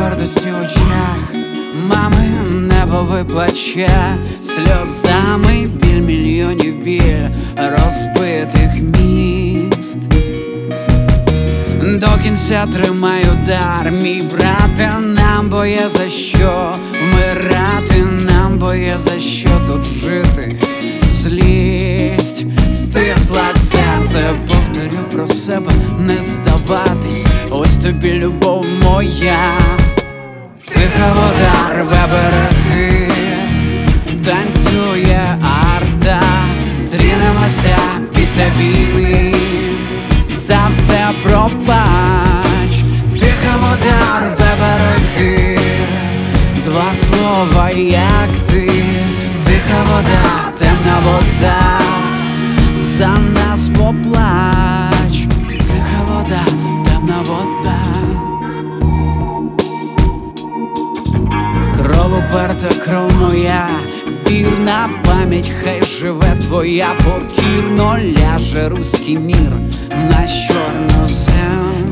гордості в очах, мами небо плаче, сльозами біль мільйонів, біль розбитих міст. До кінця тримай удар, мій брате, нам бо є за що вмирати, нам бо є за що тут жити. Злість стисла серце, повторю про себе, не здаватись, ось тобі любов моя. Тиха вода рве береги, танцює арта, стрінемося після війни, за все пробач. Тиха вода рве береги, два слова, як ти. Тиха вода, темна вода, за нас поплач. Тиха вода, темна вода. Кров уперта, кров моя, вірна пам'ять, хай живе твоя. Покірно ляже руський мір на чорнозем.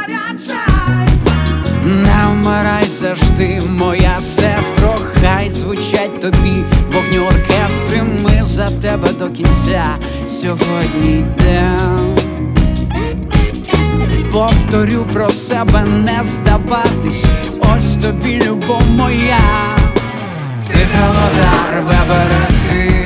Не вмирай завжди, моя сестро, хай звучать тобі вогні оркестри. Ми за тебе до кінця сьогодні йдем. Повторю про себе, не здаватись, ось тобі любов моя. Тиха вода рве береги,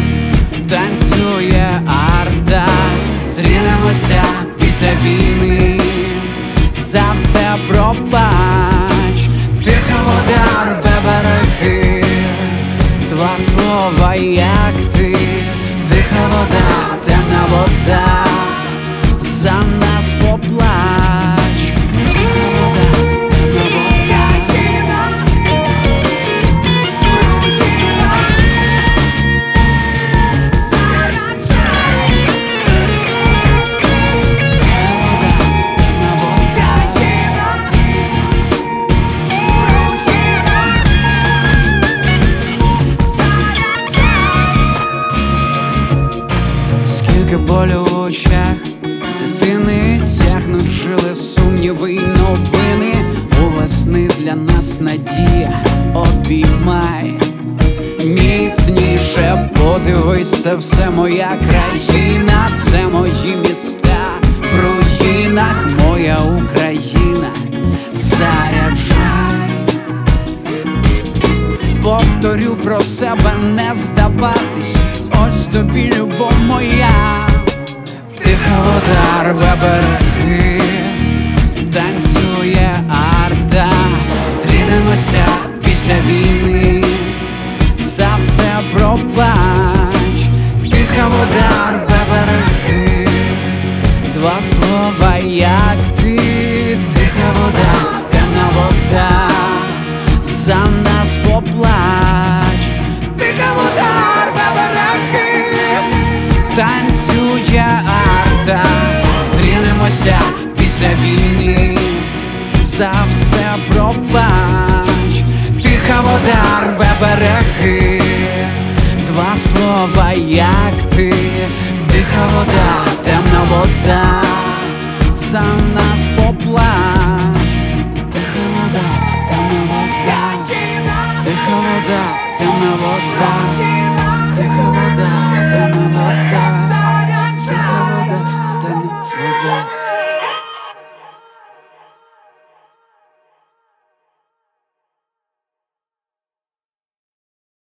танцює арта, стрінемося після війни, за все пробач. Тиха вода рве береги, два слова, як ти. Тиха вода, темна вода, за нас поплач. Тиха вода, темна вода. Скільки болю в очах дитини тягнуть жили сумніви й новини. У весни для нас надія, обіймай міцніше, подивись, це все моя країна, це мої міста в руїнах, моя Україна, заряджай. Повторю про себе, не здаватись, ось тобі любов моя. Тиха вода рве береги, танцює арта, стрінемося після війни, за все пробач. Тиха вода рве береги, два слова, як ти. Тиха вода, темна вода, за нас поплач. Тиха вода рве береги, танцює арта, стрінемося після війни, за все пробач. Тиха вода рве береги, два слова, як ти. Тиха вода, темна вода, за нас поплач.